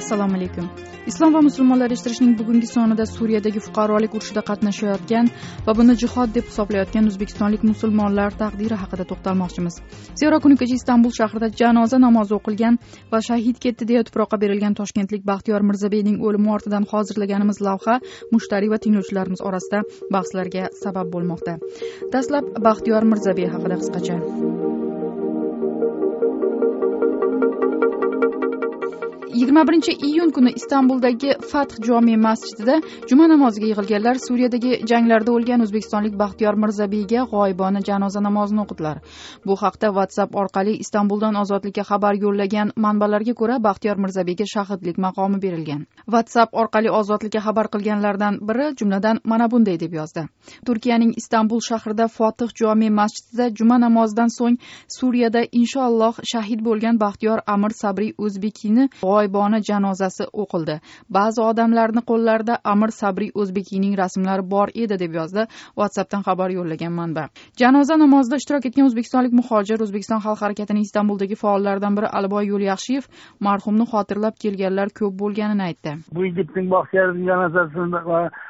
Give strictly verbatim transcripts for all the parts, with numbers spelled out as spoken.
Assalomu alaykum. Islom va musulmonlar eshittirishning bugungi sonida Suriyadagi fuqarolik urushida qatnashayotgan va buni jihod deb hisoblayotgan o'zbekistonlik musulmonlar taqdiri haqida to'xtalmoqchimiz. Zero kuni kecha Istanbul shahrida janoza namozi o'qilgan va shahid ketdi deya tuproqqa berilgan toshkentlik Baxtiyor Mirzabeyning o'limi ortidan hozirlaganimiz lavha mushtariy va tinglovchilarimiz orasida bahslarga sabab bo'lmoqda. Dastlab Baxtiyor Mirzabey haqida qisqacha. yigirma birinchi iyun kuni Istanbuldagi Fath jome masjidida juma namoziga yig'ilganlar Suriyadagi janglarda o'lgan o'zbekistonlik Baxtiyor Mirzabeyga g'oyibona janoza namozini o'qidilar. Bu haqda WhatsApp orqali Istanbuldan ozodlikka xabar yo'llagan manbalarga ko'ra Baxtiyor Mirzabeyga shahidlik maqomi berilgan. WhatsApp orqali ozodlikka xabar qilganlardan biri jumladan mana bunday deb yozdi. Turkiyaning Istanbul shahrida Fath jome masjidida juma namozidan so'ng Suriyada inshaalloh shahid bo'lgan Baxtiyor Amir Sabriy O'zbekiyni g'oyibona janozasi o'qildi. Ba'zi odamlarning qo'llarida Amir Sabriy O'zbekiyning rasmlari bor edi deb yozdi WhatsAppdan xabar yo'llagan manba. Janoza namozida ishtirok etgan o'zbekistonlik muhojir O'zbekiston xalq harakatining Istanbuldagi faollaridan biri Aliboy Yo'lyaxshiyev marhumni xotirlab kelganlar ko'p bo'lganini aytdi. Bu yigitning Baxtiyorning janozasini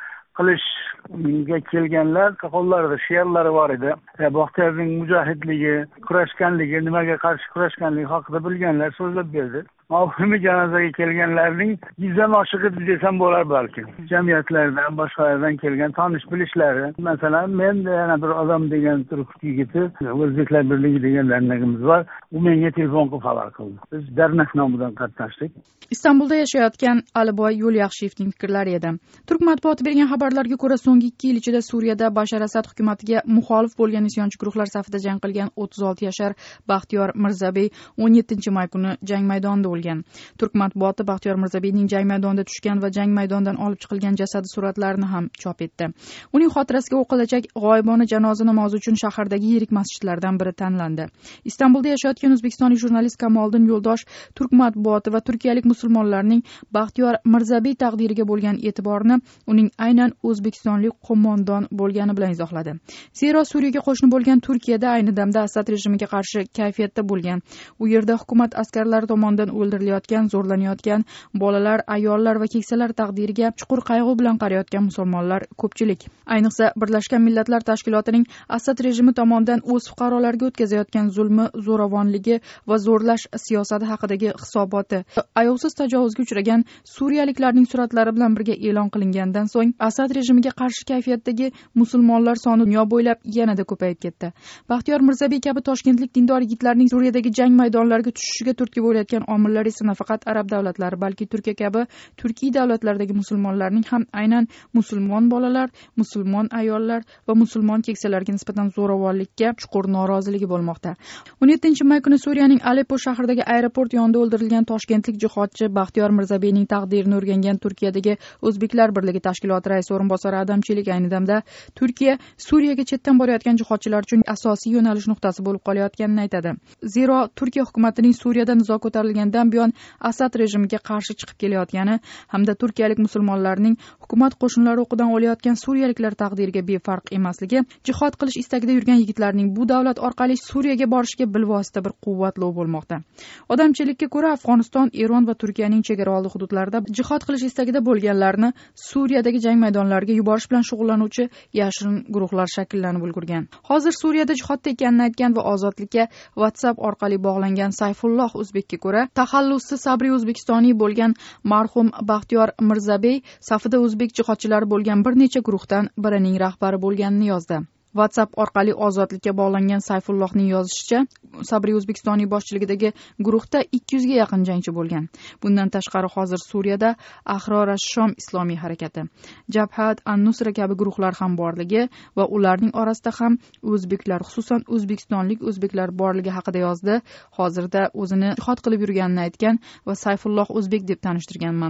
qilishga kelganlar qo'llarida she'rlari bor edi. Baxtiyorning mujohidligi, kurashganligi, nimaga qarshi kurashganligi haqida bilganlar so'zlab berdi. Marhumni janozaga kelganlarning yuzdan oshiq edi desam bo'lar balki. Jamiyatlardan, boshqalardan kelgan tanish bilishlari. Masalan, men yana bir odam degan turk yigiti, O'zbeklar birligi deganlarimiz bor. U menga telefon qilib xabar qildi. Biz Darnak nomidan qatnashdik. Istanbulda yashayotgan Aliboy Yo'lyaxshiyevning fikrlari edi. Turk matbuoti bergan xabarlarga ko'ra, so'nggi ikki yil ichida Suriyada Bashar Asad hukumatiga muxolif bo'lgan isyonchi guruhlar safida jang qilgan o'ttiz olti yashar Baxtiyor Mirzabey o'n yettinchi may kuni jang maydonida o'lgan. Turk matbuoti Baxtiyor Mirzabeyning jang maydonida tushgan va jang maydonidan olib chiqilgan jasadi suratlarini ham chop etdi. Uning xotirasiga o'qilajak g'oyibona janoza namozi uchun shahardagi yirik masjidlardan biri tanlandi. Istanbulda yashayotgan o'zbekistonlik jurnalist Kamoliddin Yo'ldosh Turk matbuoti va turkiyalik musulmonlarning Baxtiyor Mirzabey taqdiriga bo'lgan e'tiborini uning aynan o'zbekistonlik qo'mondon bo'lgani bilan izohladi. Zero Suriyaga qo'shni bo'lgan Turkiyada ayni damda Asad rejimiga qarshi kayfiyatda bo'lgan. U yerda hukumat askarlari tomonidan o'ldirilayotgan, zo'rlanayotgan bolalar, ayollar va keksalar taqdiriga chuqur qayg'u bilan qarayotgan musulmonlar ko'pchilik. Ayniqsa Birlashgan Millatlar Tashkilotining Asad rejimi tomonidan o'z fuqarolariga o'tkazayotgan zulmi, zo'ravonligi va zo'rlash siyosati haqidagi hisoboti ayovsiz tajovuzga uchragan suriyaliklarning suratlari bilan birga e'lon qilingandan so'ng Asad rejimiga qarshi kayfiyatdagi musulmonlar soni dunyo bo'ylab yanada ko'payib ketdi. Baxtiyor Mirzabey kabi toshkentlik dindor yigitlarning Suriyadagi jang maydonlariga tushishiga turtki bo'layotgan omillar esa nafaqat arab davlatlari, balki Turkiya kabi turkiy davlatlardagi musulmonlarning ham aynan musulmon bolalar, musulmon ayollar va musulmon keksalarga nisbatan zo'ravonlikka chuqur noroziligi bo'lmoqda. o'n yettinchi may kuni Suriyaning Aleppo shahridagi aeroport yonida o'ldirilgan toshkentlik jihodchi Baxtiyor Mirzabeyning taqdirini o'rgangan Turkiyadagi O'zbeklar birligi tashkiloti raisi o'rinbosari Adam Chelik ayni damda Turkiya Suriyaga chetdan borayotgan jihodchilar uchun asosiy yo'nalish nuqtasi bo'lib qolayotganini aytadi. Zero Turkiya hukumatining Suriyada nizo ko'tarilgandan buyon Asad rejimiga qarshi chiqib kelayotgani hamda turkiyalik musulmonlarning hukumat qo'shinlari o'qidan o'layotgan suriyaliklar taqdiriga befarq emasligi, jihod qilish istagida yurgan yigitlarning bu davlat orqali Suriyaga borishiga bilvosita bir quvvatlov bo'lmoqda. Odamchilikka ko'ra Afg'oniston, Eron va Turkiyaning chegaraoldi hududlarida jihod qilish istagida bo'lganlarni Suriyadagi jang maydonlariga yuborish bilan shug'ullanuvchi yashirin guruhlar shakllanib ulgurgan. Hozir Suriyada jihodda ekanini aytgan va ozodlikka WhatsApp orqali bog'langan Sayfulloh O'zbekka ko'ra, taxallusli Sabriy O'zbekistoniy bo'lgan marhum Baxtiyor Mirzabey safida o'zbek jihodchilari bo'lgan bir necha guruhdan birining rahbari bo'lganini yozdi. WhatsApp orqali ozodlikka bog'langan Sayfullohning yozishicha, Sabriy O'zbekistoniy boshchiligidagi guruhda ikki yuzga yaqin jangchi bo'lgan. Bundan tashqari hozir Suriyada Ahror ash-Shom islomiy harakati, Jabhat an-Nusra kabi guruhlar ham borligi va ularning orasida ham o'zbeklar, xususan o'zbekistonlik o'zbeklar borligi haqida yozdi. Hozirda o'zini jihod qilib yurganini aytgan va Sayfulloh O'zbek deb tanishtirgan manba.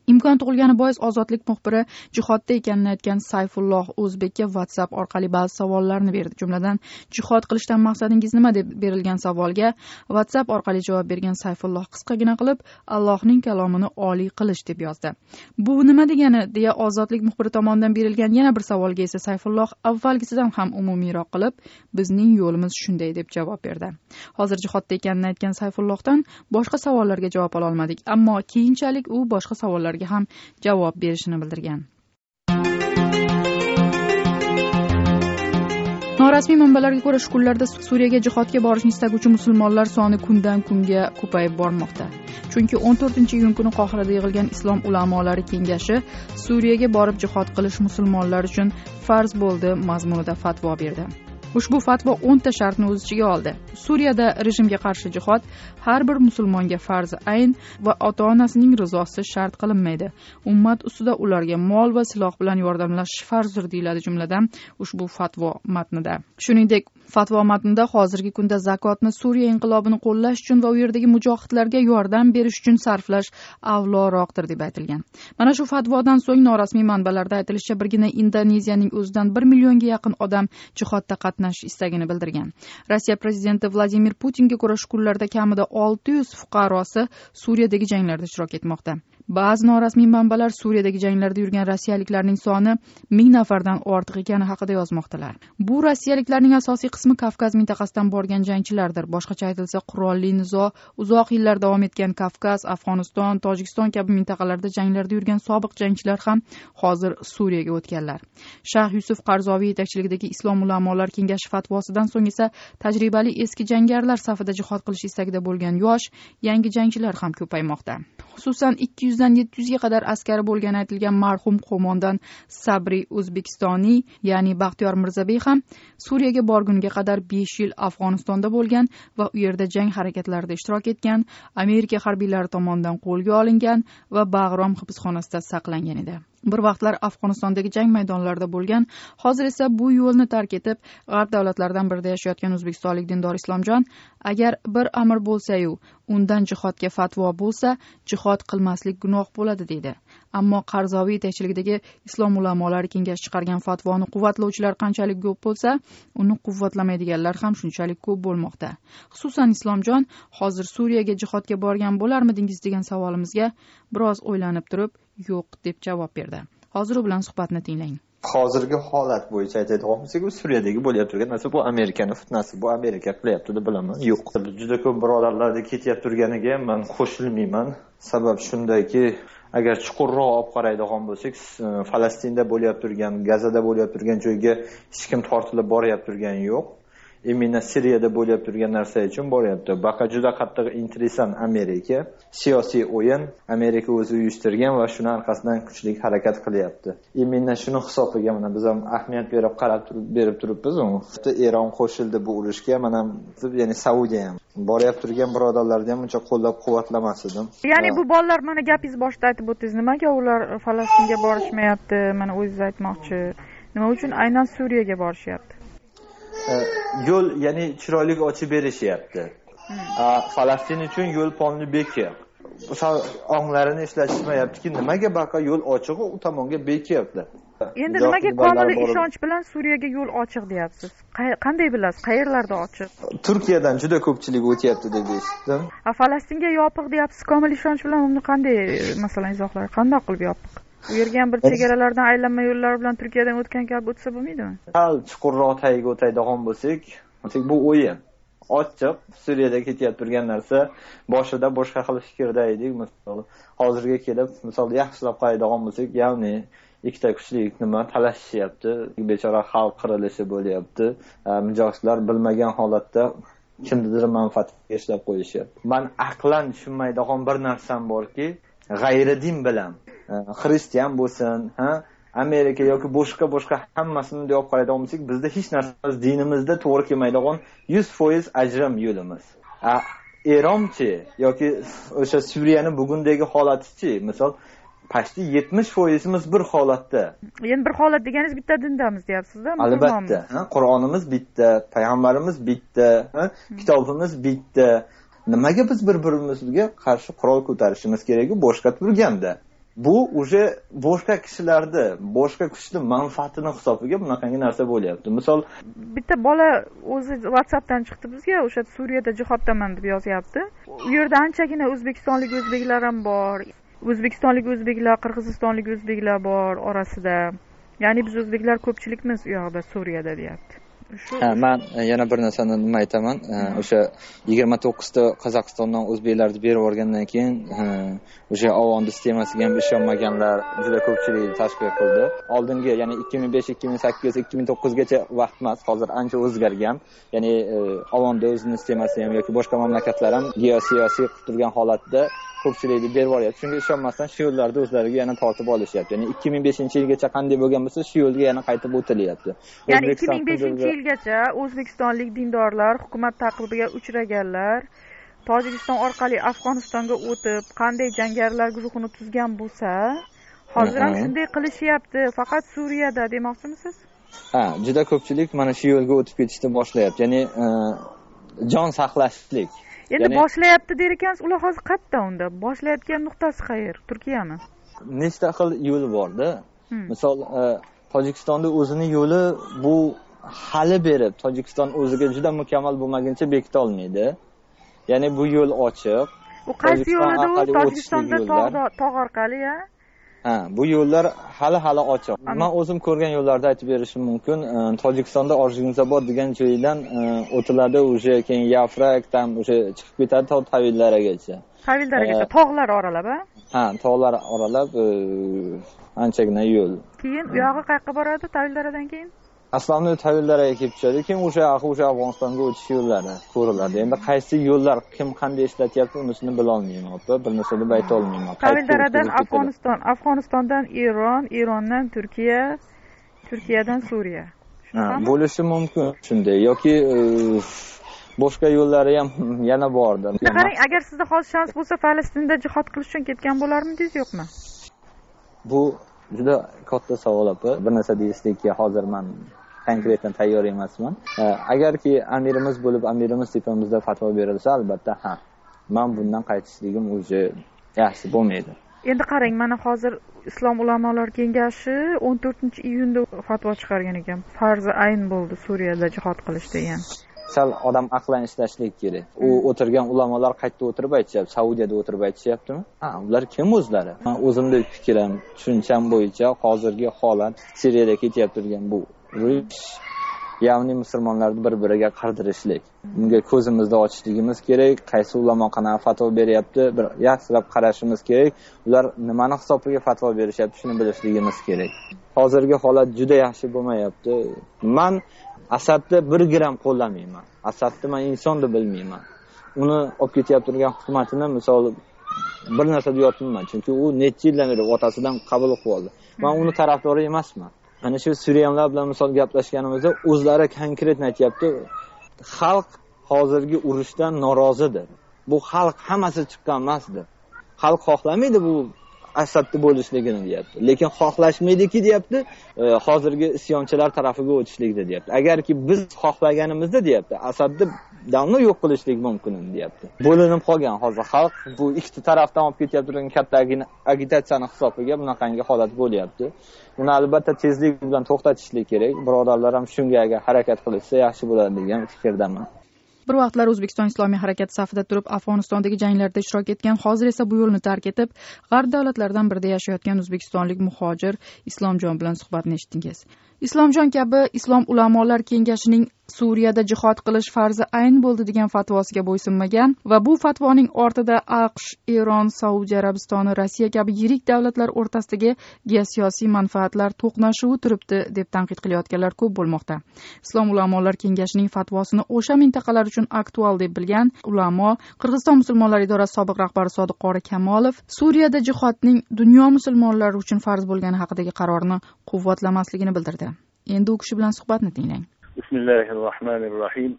imkon tug'ilgani bois ozodlik muxbiri jihodda ekanini aytgan Sayfulloh O'zbekka WhatsApp orqali ba'zi savollarni berdi. Jumladan, jihod qilishdan maqsadingiz nima deb berilgan savolga WhatsApp orqali javob bergan Sayfulloh qisqagina qilib Allohning kalomini oliy qilish deb yozdi. Bu nima degani deya ozodlik muxbiri tomonidan berilgan yana bir savolga esa Sayfulloh avvalgisidan ham umumiyroq qilib bizning yo'limiz shunday deb javob berdi. Hozir jihodda ekanini aytgan Sayfullohdan boshqa savollarga javob ola olmadik, ammo keyinchalik u boshqa savollarga ham javob berishini bildirgan. Norasmiy manbalarga ko'ra, shu kunlarda Suriyaga jihodga borishni istaguvchi musulmonlar soni kundan kunga ko'payib bormoqda. Chunki o'n to'rtinchi iyun kuni Qohirada yig'ilgan Islom ulamolari kengashi Suriyaga borib jihod qilish musulmonlar uchun farz bo'ldi mazmunida fatvo berdi. Ushbu fatvo o'nta shartni o'z ichiga oldi. Suriyada rejimga qarshi jihod har bir musulmonga farz ayn va ota-onasining rizosi shart qilinmaydi. Ummat ustida ularga mol va siloh bilan yordamlashish farzdir deyiladi jumladan ushbu fatvo matnida. Shuningdek, fatvo matnida hozirgi kunda zakotni Suriya inqilobini qo'llash uchun va u yerdagi mujohidlarga yordam berish uchun sarflash avloroqdir deb aytilgan. Mana shu fatvodan so'ng norasmiy manbalarda aytilishicha birgina Indoneziyaning o'zidan bir millionga yaqin odam jihodda qatnashish istagini bildirgan. Rossiya prezidenti Vladimir Putinga ko'ra, shu kunlarda kamida olti yuz fuqarosi Suriyadagi janglarda ishtirok etmoqda. Ba'zi norasmiy manbalar Suriyadagi janglarda yurgan rossiyaliklarning soni ming nafardan ortiq ekani haqida yozmoqdalar. Bu rossiyaliklarning asosiy qismi Kavkaz mintaqasidan borgan jangchilardir. Boshqacha aytilsa, qurolli nizo uzoq yillar davom etgan Kavkaz, Afg'oniston, Tojikiston kabi mintaqalarda janglarda yurgan sobiq jangchilar ham hozir Suriyaga o'tganlar. Shayx Yusuf Qarzoviy yetakchiligidagi Islom ulamolar kengashi fatvosidan so'ng esa tajribali eski jangarilar safida jihod qilish istagida bo'lgan yosh, yangi jangchilar ham ko'paymoqda. Xususan ikki yuz dan yetti yuz ga qadar askari bo'lgani aytilgan marhum qo'mondan Sabri O'zbekistoniy, ya'ni Baxtiyor Mirzabey ham Suriyaga borguniga qadar besh yil Afg'onistonda bo'lgan va u yerda jang harakatlarida ishtirok etgan, Amerika harbiylari tomonidan qo'lga olingan va Bag'rom hibsxonasida saqlangan edi. Bir vaqtlar Afg'onistondagi jang maydonlarida bo'lgan, hozir esa bu yo'lni tark etib, g'arb davlatlaridan birida yashayotgan o'zbekistonlik dindor Islomjon, agar bir amr bo'lsa-yu, undan jihodga fatvo bo'lsa, jihod qilmaslik gunoh bo'ladi deydi. Ammo Qarzoviy yetakchiligidagi Islom ulamolari kengashi chiqargan fatvoni quvvatlovchilar qanchalik ko'p bo'lsa, uni quvvatlamaydiganlar ham shunchalik ko'p bo'lmoqda. Xususan Islomjon hozir Suriyaga jihodga borgan bo'larmidingiz degan savolimizga biroz o'ylanib turib, yo'q deb javob berdi. Hozir u bilan suhbatni tinglang. Hozirgi holat bo'yicha aytadigan bo'lsak, u Suriyadagi bo'layotgan turgan narsa bu Amerikaning fitnasi, bu Amerika qilyapti deb bilaman. Yo'q. Juda ko'p birodarlarda ketyapti turganiga men qo'shilmayman. Sabab shundaki, agar chuqurroq olib qaraydigan bo'lsak, Falastinda bo'layotgan turgan, Gazada bo'layotgan turgan joyga hech kim tortilib boryapti turgani yo'q. Emina Suriyada bo'lib turgan narsa uchun boryapti. Baqa juda qattiq interesan Amerika. Siyosiy o'yin Amerika o'zi uyushtirgan va shuni orqasidan kuchli harakat qilyapti. Emina shuni hisobiga mana biz ham ahamiyat berib qarab turib berib turibmiz. Eron qo'shildi bu urushga, mana ya'ni Saudiya ham boryapti turgan birodarlarni ham uncha qo'llab-quvvatlamas edim. Ya'ni bu bolalar mana gapingiz boshida aytib o'tdingiz, nimaga ular Falastinga borishmayapti? Mana o'zingiz aytmoqchi. Nima uchun aynan Suriyaga borishyapti? Yo'l, ya'ni chiroyli ochib berishyapti. Falastin uchun yo'l polni bekor. O'sha onglarini ishlatishmayaptiki, nimaga baqa yo'l ochiq u tomonga bekyapti. Endi nimaga komil ishonch bilan Suriyaga yo'l ochiq deyapsiz? Qanday bilasiz? Qayerlarda ochiq? Turkiyadan juda ko'pchilik o'tyapti deb eshitdim. A Falastinga yopiq deyapsiz. Komil ishonch bilan uni qanday, masalan, izohlar qanday qilib yopiq? U yerga ham bir chegaralardan aylanma yo'llar bilan Turkiyadan o'tgan kabi o'tsa bo'lmaydimi? Hal chuqurroq tagiga o'taydigan bo'lsak, bu o'yin. Ochiq Suriyada ketyapti turgan narsa, boshida boshqa xil fikrda edik, masalan, hozirga kelib, masalan, yaxshilab qaraydigan bo'lsak, ya'ni ikkita kuchlik nima talashishyapti, bechora xalq qirilishi bo'lyapti. Mujohidlar bilmagan holatda kimnidir manfaatiga ishlab qo'yishyapti. Men aqlan tushunmaydigan bir narsam borki, g'ayridin bilan xristian bo'lsin, ha, Amerika yoki boshqa boshqa hammasini deb qaraydigan bo'lsak, bizda hech narsa dinimizda to'g'ri kelmaydigan yuz foiz ajrim yo'limiz. Eronchi yoki o'sha Suriyaning bugundagi holatichi, misol pashti yetmish foizimiz bir holatda. Endi bir holat deganingiz bitta dindamiz deyapsiz-da, albatta, ha, Qur'onimiz bitta, payg'ambarimiz bitta, ha, kitobimiz bitta. Nimaga biz bir-birimizga qarshi qurol ko'tarishimiz kerak-ku boshqa turganda? bu уже boshqa kishilarni boshqa kuchni manfaatini hisobiga bunaqangi narsa bo'lyapti. Misol bitta bola o'zi WhatsAppdan chiqdi bizga, o'sha Suriyada jihoddaman deb yozyapti. U yerda anchagina o'zbekistonlik o'zbeklar ham bor. O'zbekistonlik o'zbeklar, qirg'izistonlik o'zbeklar bor orasida. Ya'ni biz o'zbeklar ko'pchilikmiz u yoqda Suriyada deyapti. Ha, men yana bir narsani nima aytaman, o'sha yigirma to'qqizta Qozog'istondan o'zbeklarni berib yuborgandan keyin o'sha avonda sistemasiga ham ishonmaganlar juda ko'pchilik tashkil qildi. Oldingi, ya'ni ikki ming besh, ikki ming sakkiz, ikki ming to'qqiz gacha vaqt emas, hozir ancha o'zgargan. Ya'ni avonda o'zining sistemasi ham yoki boshqa mamlakatlar ham geosiyosiy qilib turgan holatda ko'pchilikni berib yuboryapti. Shunga ishonmasdan shu yo'llarni o'zlariga yana tortib olishyapti. Ya'ni ikki ming beshinchi yilgacha qanday bo'lgan bo'lsa, shu yo'lga yana qaytib o'tilyapti. Ya'ni ikki ming beshinchi yilgacha o'zbekistonlik dindorlar hukumat taqibiga uchraganlar Tojikiston orqali Afg'onistonga o'tib, qanday jangarilar guruhini tuzgan bo'lsa, hozir ham shunday qilishyapti, faqat Suriyada demoqchimisiz? Ha, juda ko'pchilik mana shu yo'lga o'tib ketishni boshlayapti. Ya'ni jon saqlashlik. Endi boshlayapti der ekansiz, ular hozir qayerda unda? Boshlayotgan nuqtasi qayer? Turkiyami? Nechta xil yo'l bor-da. Misol, Tojikistonda o'zining yo'li bu hali berib, Tojikiston o'ziga juda mukammal bo'lmaguncha bekita olmaydi. Ya'ni bu yo'l ochiq. U qaysi yo'lida u? Tojikistonda tog' orqali, ya? Ha, bu yo'llar hali hali ochiq. Men o'zim ko'rgan yo'llarda aytib berishim mumkin. Tojikistonda Orjinzabod degan joydan o'tiladi, o'sha keyin Yafrak tam o'sha chiqib ketadi Tavillaragacha. Tavillaragacha tog'lar oralab, ha? Ha, tog'lar oralab anchagina yo'l. Keyin u yog'i qayerga boradi Tavillaradan keyin? Aslomni Tavillaraga kelib tushadi, keyin o'sha o'sha Afg'onistonga o'tish yo'llari ko'riladi. Endi qaysi yo'llar kim qanday ishlatyapti, unisini bila olmayman, opa, bir narsa deb ayta olmayman. Tavillaradan Afg'oniston, Afg'onistondan Eron, Erondan Turkiya, Turkiyadan Suriya. Shunaqami? Bo'lishi mumkin shunday yoki boshqa yo'llari ham yana bordir. Qarang, agar sizda hozir shans bo'lsa, Falastinda jihad qilish uchun ketgan bo'larmidingiz, yo'qmi? Bu juda katta savol, opa. Bir narsa deyishlikka hozir men konkretdan tayyor emasman. Agarki amirimiz bo'lib, amirimiz tepamizda fatvo berilsa, albatta, ha. Men bundan qaytishligim o'zi yaxshi bo'lmaydi. Endi qarang, mana hozir Islom ulamolar kengashi o'n to'rtinchi iyunda fatvo chiqargan ekan. Farzi ayn bo'ldi Suriyada jihad qilish degan. Sal odam aqlan ishlashlik kerak. U o'tirgan ulamolar qayerda o'tirib aytishyapti? Saudiyada o'tirib aytishyaptimi? Ha, ular kim o'zlari? Men o'zimning fikrim, tushuncham bo'yicha hozirgi holat Suriyada ketyapti turgan bu urush, ya'ni musulmonlarni bir-biriga qardirishlik. Bunga ko'zimizni ochishligimiz kerak. Qaysi ulamo qanaqa fatvo beryapti, bir yaxshilab qarashimiz kerak. Ular nimani hisobiga fatvo berishyapti, shuni bilishligimiz kerak. Hozirgi holat juda yaxshi bo'lmayapti. Men Asadni bir gram qo'llamayman. Asadni men inson deb bilmayman. Uni olib ketyapti turgan hukumatini misol bir narsa deyapman, chunki u necha yildan beri otasidan qabul qilib oldi. Men uni tarafdori emasman. Ana shu Suriyalar bilan misol gaplashganimizda o'zlari konkret aytayapti, xalq hozirgi urushdan norozidir. Bu xalq hammasi chiqqan emasdi. Xalq xohlamaydi bu Asadni bo'lishligini deyapti. Lekin xohlashmaydiki deyapti, hozirgi isyonchilar tarafiga o'tishlikni deyapti. Agarki biz xohlaganimizda deyapti, Asadni davno yo'q qilishlik mumkin deyapti. Bo'linib qolgan hozir xalq bu ikkita tarafdan olib ketyapti turgan katta agitatsiyani hisobiga bunaqangi holat bo'lyapti. Uni albatta tezlik bilan to'xtatishlik kerak. Birodarlar ham shunga agar harakat qilishsa yaxshi bo'ladi degan fikrdaman. Bir vaqtlar O'zbekiston Islomiy harakati safida turib Afg'onistondagi janglarda ishtirok etgan, hozir esa bu yo'lni tark etib, g'arb davlatlaridan birida yashayotgan o'zbekistonlik muhojir Islomjon bilan suhbatni eshitdingiz. Islomjon kabi Islom ulamolar kengashining Suriyada jihod qilish farzi ayn bo'ldi degan fatvosiga bo'ysunmagan va bu fatvoning ortida AQSh, Eron, Saudiya Arabistoni, Rossiya kabi yirik davlatlar o'rtasidagi geosiyosiy manfaatlar to'qnashuvi turibdi deb tanqid qilayotganlar ko'p bo'lmoqda. Islom ulamolar kengashining fatvosini o'sha mintaqalar uchun aktual deb bilgan ulamo Qirg'iziston musulmonlari idorasi sobiq rahbari Sodiq Qori Kamolov Suriyada jihodning dunyo musulmonlari uchun farz bo'lgani haqidagi qarorini quvvatlamasligini bildirdi. Endi u kishi bilan suhbatni tinglang. Bismillahirrohmanirrohim.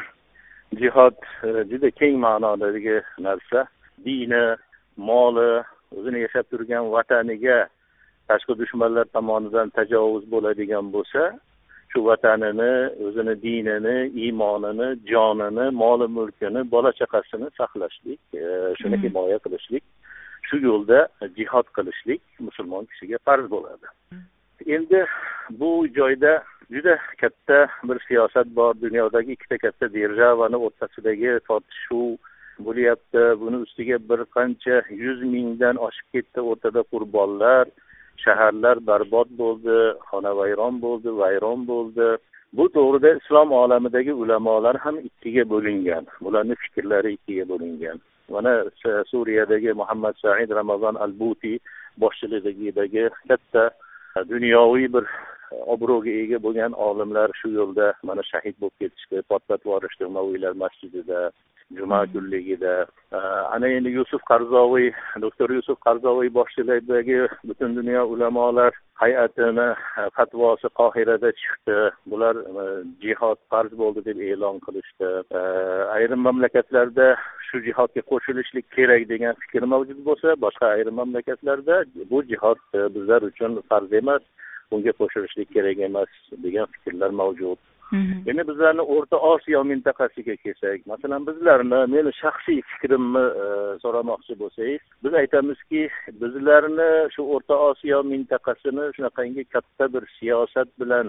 Jihod juda keng ma'nodagi narsa. Dini, moli, o'zini yashab turgan vataniga tashqi dushmanlar tomonidan tajovuz bo'ladigan bo'lsa, shu vatanini, o'zini dinini, iymonini, jonini, moli mulkini, bola chaqasini saqlashlik, shuni himoya qilishlik. shu yo'lda jihod qilishlik musulmon kishiga farz bo'ladi. Endi bu joyda juda katta bir siyosat bor. Dunyodagi ikkita katta державani o'rtasidagi tortishuv bo'lyapti. Buni ustiga bir qancha yuz mingdan oshib ketdi o'rtada qurbonlar, shaharlar barbod bo'ldi, xonavayron bo'ldi, vayron bo'ldi. Bu to'g'rida islom olamidagi ulamolar ham ikkiga bo'lingan. Ularning fikrlari ikkiga bo'lingan. Mana Suriyadagi Muhammad Said Ramazon al-Buti boshchiligidagi katta dunyoviy bir obro'ga ega bo'lgan olimlar shu yo'lda mana shahid bo'lib ketishdi, portlatib yuborishdi Maviylar masjidida, juma kunligida. Ana endi Yusuf Qarzoviy, doktor Yusuf Qarzoviy boshchiligidagi butun dunyo ulamolar hay'atini fatvosi Qohirada chiqdi. Bular jihod farz bo'ldi deb e'lon qilishdi. Ayrim mamlakatlarda shu jihodga qo'shilishlik kerak degan fikr mavjud bo'lsa, boshqa ayrim mamlakatlarda bu jihod bizlar uchun farz emas, bunga qo'shilishlik kerak emas degan fikrlar mavjud. Endi bizlarni O'rta Osiyo mintaqasiga kelsak, masalan bizlarni, meni shaxsiy fikrimni so'ramoqchi bo'lsangiz, biz aytamizki, bizlarni shu O'rta Osiyo mintaqasini shunaqangi katta bir siyosat bilan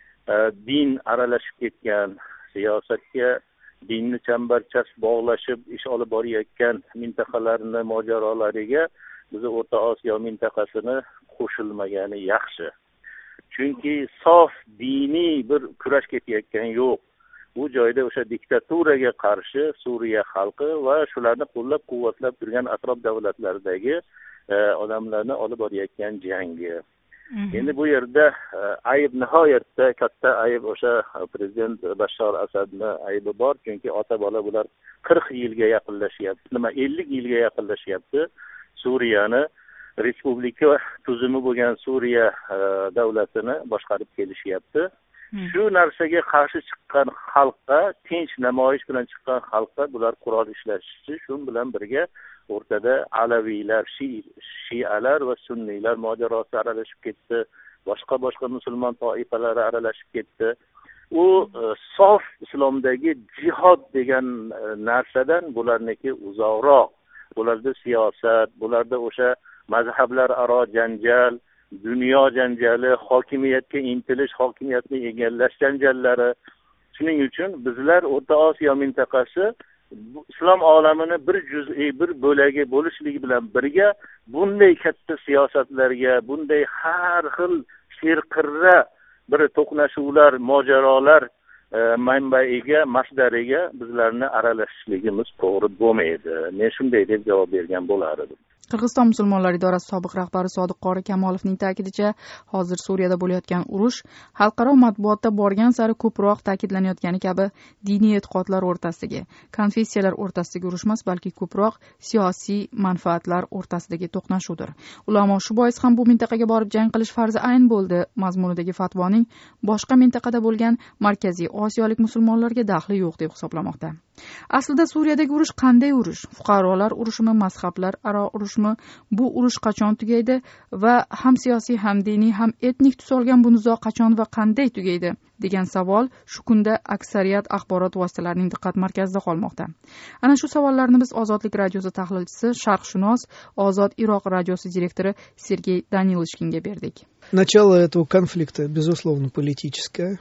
din aralashib ketgan, siyosatga dinni chambarchas bog'lashib ish olib borayotgan mintaqalarni mojarolariga biz O'rta Osiyo mintaqasini qo'shilmagani yaxshi. Chunki sof diniy bir kurash ketayotgan yo'q. Bu joyda o'sha diktaturaga qarshi Suriya xalqi va shularni qo'llab-quvvatlab turgan atrof davlatlardagi odamlarni olib borayotgan jangi. Endi bu yerda ayb nihoyatda katta ayb o'sha prezident Bashar Asadni aybi bor, chunki ota-bola bular qirq yilga yaqinlashyapti, nima ellik yilga yaqinlashyapti. Suriyani respublika tuzumi bo'lgan Suriya davlatini boshqarib kelishyapti. Shu narsaga qarshi chiqqan xalqqa, tinch namoyish bilan chiqqan xalqqa bular qurol ishlatishi, shu bilan birga o'rtada alaviylar, shialar va sunniylar mojarosi aralashib ketdi. Boshqa-boshqa musulmon toifalari aralashib ketdi. U sof islomdagi jihod degan narsadan bularniki uzoqroq. Bularda siyosat, bularda o'sha mazhablar aro janjal, dunyo janjali, hokimiyatga intilish, hokimiyatni egallash janjallari. Shuning uchun bizlar O'rta Osiyo mintaqasi islom olamini bir juz'iy, bir bo'lagi bo'lishligi bilan birga bunday katta siyosatlarga, bunday har xil serqirra bir to'qnashuvlar, mojarolar manbaiga, masdariga bizlarni aralashishligimiz to'g'ri bo'lmaydi. Men shunday deb javob bergan bo'lar edim. Qirg'iziston musulmonlar idorasi sobiq rahbari Sodiq Qori Kamolovning ta'kidicha, hozir Suriyada bo'layotgan urush xalqaro matbuotda borgan sari ko'proq ta'kidlanayotgani kabi diniy e'tiqodlar o'rtasidagi, konfessiyalar o'rtasidagi urush emas, balki ko'proq siyosiy manfaatlar o'rtasidagi to'qnashuvdir. Ulamo shu bois ham bu mintaqaga borib jang qilish farzi ayn bo'ldi mazmunidagi fatvoning boshqa mintaqada bo'lgan Markaziy Osiyolik musulmonlarga daxli yo'q deb hisoblamoqda. Aslida Suriyadagi urush qanday urush? Fuqarolar urushimi, mazhablar aro urushmi? Bu urush qachon tugaydi va ham siyosiy, ham diniy, ham etnik tus olgan bu nizo qachon va qanday tugaydi degan savol shu kunda aksariyat axborot vositalarining diqqat markazida qolmoqda. Ana shu savollarni biz Ozodlik radiosi tahlilchisi, sharqshunos, Ozod Iroq radiosi direktori Sergey Danilishkinga berdik. Начало этого конфликта, безусловно, политическое.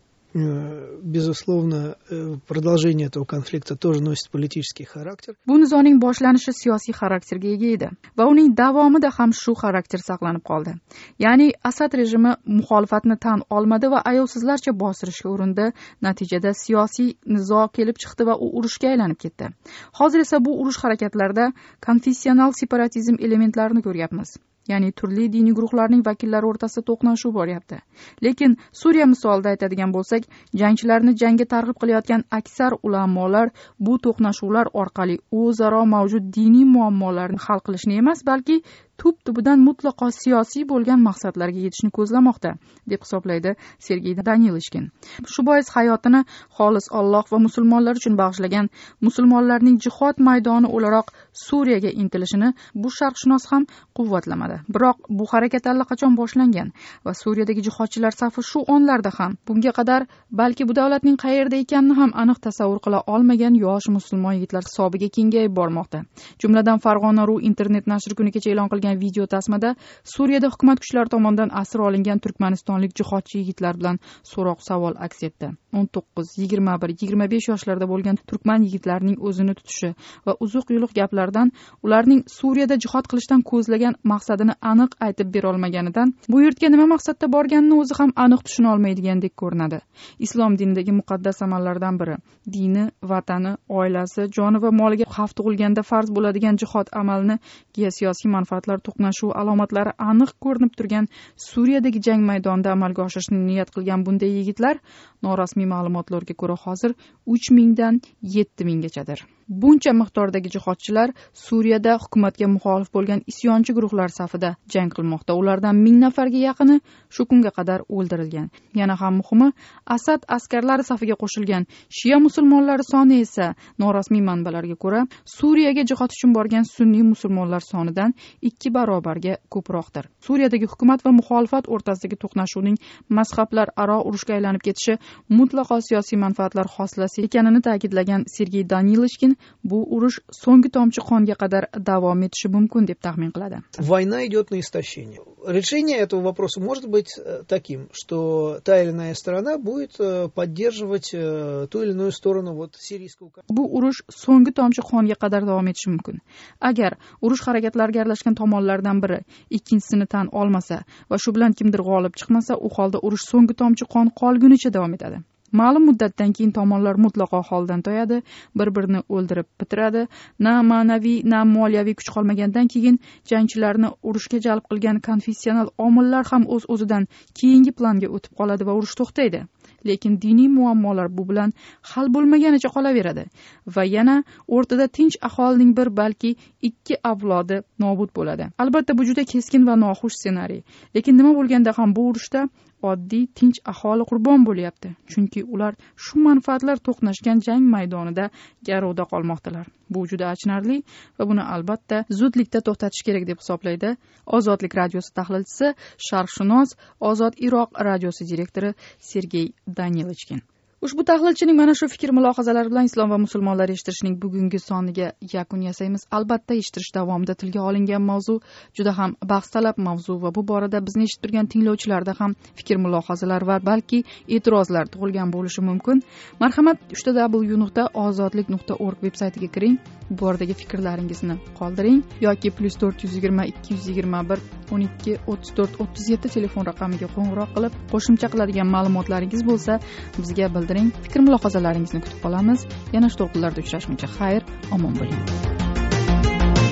Безусловно, продолжение этого конфликта тоже носит политический характер. Bu nizoning boshlanishi siyosiy xarakterga ega edi va uning davomida ham shu xarakter saqlanib qoldi. Ya'ni Asad rejimi muxolifatni tan olmadi va ayovsizlarcha bostirishga urindi. Natijada siyosiy nizo kelib chiqdi va u urushga aylanib ketdi. Hozir esa bu urush harakatlarida konfessional separatizm elementlarini ko'ryapmiz. Ya'ni turli diniy guruhlarning vakillari o'rtasida to'qnashuv bo'lyapti. Lekin Suriya misolida aytadigan bo'lsak, jangchilarni jangga targ'ib qilayotgan aksar ulamolar bu to'qnashuvlar orqali o'zaro mavjud diniy muammolarni hal qilishni emas, balki tub tubidan mutlaqo siyosiy bo'lgan maqsadlarga yetishni ko'zlamoqda, deb hisoblaydi Sergey Danilishkin. Shu bois hayotini xolis Alloh va musulmonlar uchun bag'ishlagan musulmonlarning jihod maydoni o'laroq Suriyaga intilishini bu sharqshunos ham quvvatlamadi. Biroq bu harakat allaqachon boshlangan va Suriyadagi jihodchilar safi shu onlarda ham bunga qadar balki bu davlatning qayerda ekanini ham aniq tasavvur qila olmagan yosh musulmon yigitlar hisobiga kengayib bormoqda. Jumladan Farg'ona.ru internet nashri kuni kecha e'lon qilgan video tasmada Suriyada hukumat kuchlari tomonidan asir olingan turkmanistonlik jihodchi yigitlar bilan so'roq savol aks etdi. o'n to'qqiz, yigirma bir, yigirma besh yoshlarda bo'lgan turkman yigitlarining o'zini tutishi va uzuq yuluq gaplardan ularning Suriyada jihod qilishdan ko'zlagan maqsadini aniq aytib bera olmaganidan bu yurtga nima maqsadda borganini o'zi ham aniq tushuna olmaydigandek ko'rinadi. Islom dinidagi muqaddas amallardan biri dini, vatani, oilasi, joni va moliga xavf tug'ilganda farz bo'ladigan jihod amalini geosiyosiy manfaatlar to'qnashuvi alomatlari aniq ko'rinib turgan Suriyadagi jang maydonida amalga oshirishni niyat qilgan bunday yigitlar norasmiy ma'lumotlarga ko'ra hozir uch mingdan yetti minggachadir. Buncha miqdordagi jihodchilar Suriyada hukumatga muxolif bo'lgan isyonchi guruhlar safida jang qilmoqda. Ulardan ming nafarga yaqini shu kunga qadar o'ldirilgan. Yana ham muhimi, Asad askarlari safiga qo'shilgan Shia musulmonlari soni esa norasmiy manbalarga ko'ra Suriyaga jihod uchun borgan sunniy musulmonlar sonidan ikki barobarga ko'proqdir. Suriyadagi hukumat va muxolifat o'rtasidagi to'qnashuvning mazhablar aro urushga aylanib ketishi mutlaqo siyosiy manfaatlar hosilasi ekanini ta'kidlagan Sergey Danilishkin bu urush so'nggi tomchi qonga qadar davom etishi mumkin deb taxmin qiladi. Война идет на истощение. Решение этого вопроса может быть таким, что та или иная сторона будет поддерживать ту или иную сторону вот сирийского. Bu urush so'nggi tomchi qonga qadar davom etishi mumkin. Agar urush harakatlariga aralashgan tomonlardan biri ikkinchisini tan olmasa va shu bilan kimdir g'olib chiqmasa, u holda urush so'nggi tomchi qon qolgunicha davom etadi. Ma'lum muddatdan keyin tomonlar mutlaqo holdan toyadi, bir-birini o'ldirib bitiradi. Na ma'naviy, na moliyaviy kuch qolmagandan keyin jangchilarni urushga jalb qilgan konfessional omillar ham o'z-o'zidan keyingi planga o'tib qoladi va urush to'xtaydi. Lekin diniy muammolar bu bilan hal bo'lmaganicha qolaveradi va yana o'rtada tinch aholining bir balki ikki avlodi nobud bo'ladi. Albatta bu juda keskin va noxush ssenariy. Lekin nima bo'lganda ham bu urushda oddiy tinch aholi qurbon bo'lyapti, chunki ular shu manfaatlar to'qnashgan jang maydonida garovda qolmoqdalar. Bu juda achinarli va buni albatta zudlikda to'xtatish kerak deb hisoblaydi Ozodlik radiosi tahlilchisi, sharqshunos, Ozod Iroq radiosi direktori Sergey Danilishkin. Ushbu tahlilchining mana shu fikr mulohazalari bilan Islom va musulmonlar eshittirishning bugungi soniga yakun yasaymiz. Albatta eshittirish davomida tilga olingan mavzu juda ham bahs talab mavzu va bu borada bizni eshitib turgan tinglovchilarda ham fikr mulohazalar va balki e'tirozlar tug'ilgan bo'lishi mumkin. Marhamat, uchta w nuqta ozodlik nuqta org veb-saytiga kiring. Bu boradagi fikrlaringizni qoldiring yoki plus to'rt yuz yigirma ikki yuz yigirma bir o'n ikki o'ttiz to'rt o'ttiz yetti telefon raqamiga qo'ng'iroq qilib, qo'shimcha qiladigan ma'lumotlaringiz bo'lsa, bizga bildiring. Fikr mulohazalaringizni kutib qolamiz. Yana shu to'lqinlarda uchrashguncha xayr, omon bo'ling.